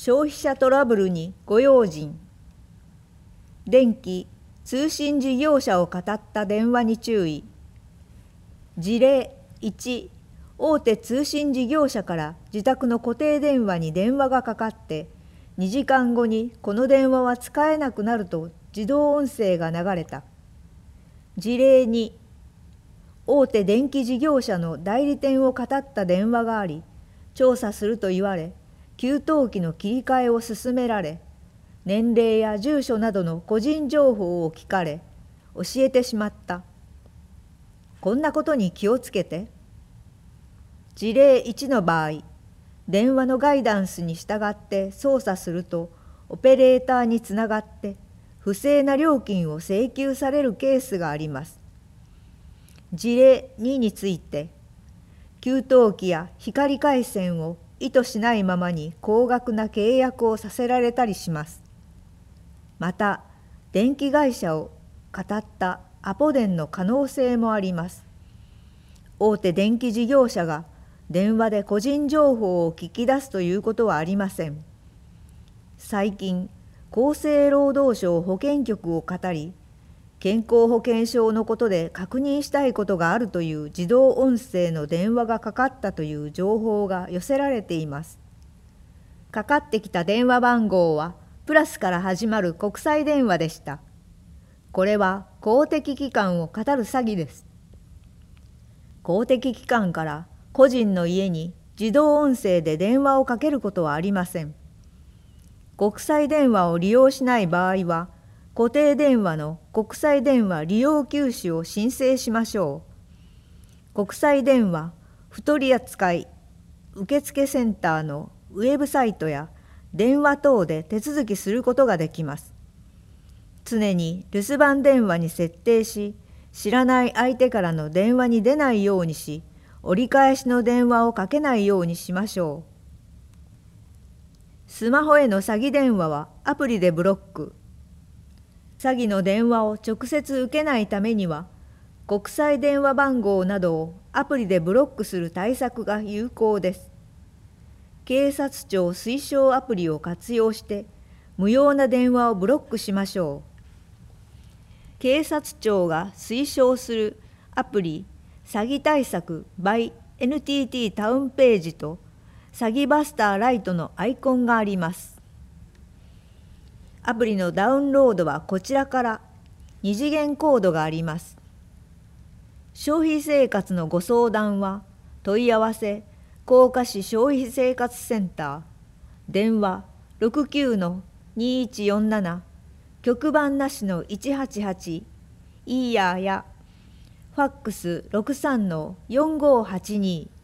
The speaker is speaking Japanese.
消費者トラブルにご用心。電気・通信事業者を語った電話に注意。事例1、大手通信事業者から自宅の固定電話に電話がかかって、2時間後にこの電話は使えなくなると自動音声が流れた。事例2、大手電気事業者の代理店を語った電話があり、調査すると言われ、給湯器の切り替えを勧められ、年齢や住所などの個人情報を聞かれ、教えてしまった。こんなことに気をつけて。事例1の場合、電話のガイダンスに従って操作すると、オペレーターにつながって不正な料金を請求されるケースがあります。事例2について、給湯器や光回線を意図しないままに高額な契約をさせられたりします。また、電気会社を語ったアポ電の可能性もあります。大手電気事業者が電話で個人情報を聞き出すということはありません。最近、厚生労働省保健局を語り、健康保険証のことで確認したいことがあるという自動音声の電話がかかったという情報が寄せられています。かかってきた電話番号はプラスから始まる国際電話でした。これは公的機関を語る詐欺です。公的機関から個人の家に自動音声で電話をかけることはありません。国際電話を利用しない場合は、固定電話の国際電話利用休止を申請しましょう。国際電話不取扱受付センターのウェブサイトや電話等で手続きすることができます。常に留守番電話に設定し、知らない相手からの電話に出ないようにし、折り返しの電話をかけないようにしましょう。スマホへの詐欺電話はアプリでブロック。詐欺の電話を直接受けないためには、国際電話番号などをアプリでブロックする対策が有効です。警察庁推奨アプリを活用して、無用な電話をブロックしましょう。警察庁が推奨するアプリ、詐欺対策 by NTT タウンページと詐欺バスターライトのアイコンがあります。アプリのダウンロードはこちらから2次元コードがあります。消費生活のご相談は問い合わせ甲賀市消費生活センター電話 69-2147 局番なしの188イーヤーやファックス 63-4582